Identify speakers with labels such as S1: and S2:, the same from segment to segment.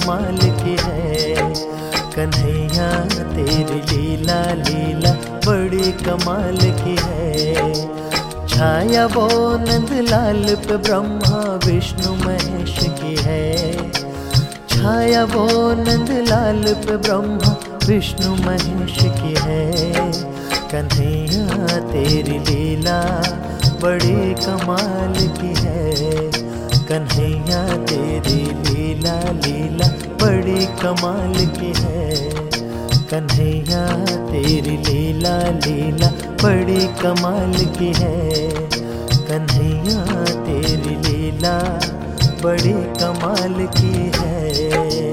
S1: कमाल की है। कन्हैया तेरी लीला लीला बड़ी कमाल की है। छाया वो नंदलाल पे ब्रह्मा विष्णु महेश की है। छाया वो नंदलाल पे ब्रह्मा विष्णु महेश की है। कन्हैया तेरी लीला बड़ी कमाल की है। कन्हैया तेरी लीला लीला बड़ी कमाल की है। कन्हैया तेरी लीला लीला बड़ी कमाल की है। कन्हैया तेरी लीला बड़ी कमाल की है।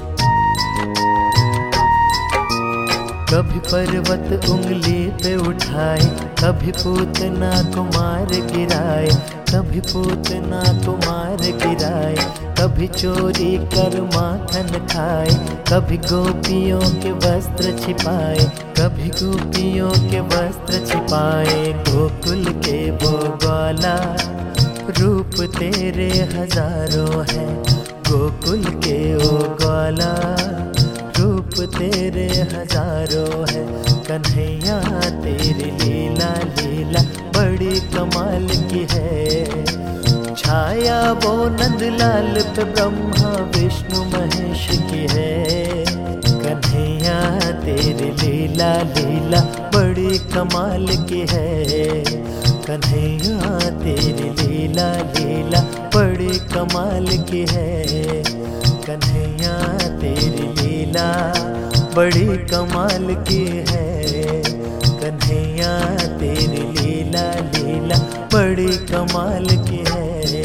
S1: कभी पर्वत उंगली पे उठाए, कभी पूतना कुमार गिराए, कभी पूतना कुमार गिराए, कभी चोरी कर माखन खाए, कभी गोपियों के वस्त्र छिपाए, कभी गोपियों के वस्त्र छिपाए। गोकुल के वो ग्वाला रूप तेरे हजारों है। गोकुल के वो ग्वाला रूप तेरे हजारों है। कन्हैया तेरी लीला लीला बड़ी कमाल की है। छाया वो नंदलाल पे ब्रह्मा विष्णु महेश की है। कन्हैया तेरी लीला लीला बड़ी कमाल की है। कन्हैया तेरी लीला लीला बड़ी कमाल की है। कन्हैया तेरी लीला बड़ी कमाल की है। कन्हैया तेरी लीला लीला बड़ी कमाल की है।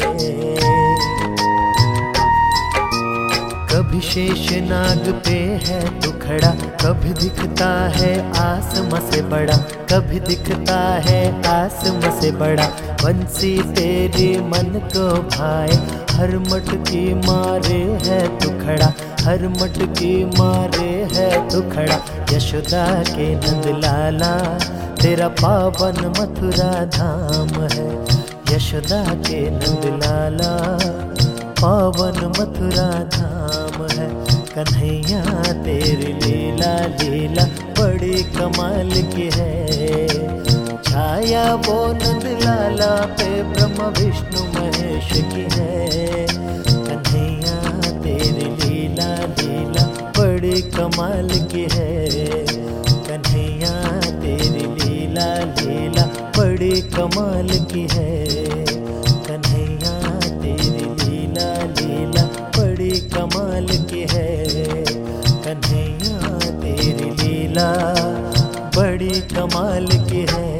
S1: कभी शेषनाग पे है तू खड़ा, कभी दिखता है आसमां से बड़ा, कभी दिखता है आसमां से बड़ा। बंसी तेरे मन को भाए, हर मटकी मारे है तू खड़ा, हर मटकी मारे है तू खड़ा। यशोदा के नंदलाला तेरा पावन मथुरा धाम है। यशोदा के नंदलाला पावन मथुरा धाम है। कन्हैया तेरी लीला लीला बड़ी कमाल की है। छाया वो नंदलाला पे ब्रह्मा विष्णु महेश की है। कन्हैया तेरी लीला लीला बड़ी कमाल की है। कन्हैया तेरी लीला लीला बड़ी कमाल की है। कन्हैया तेरी लीला लीला बड़ी कमाल की है। कन्हैया तेरी लीला बड़ी कमाल की है।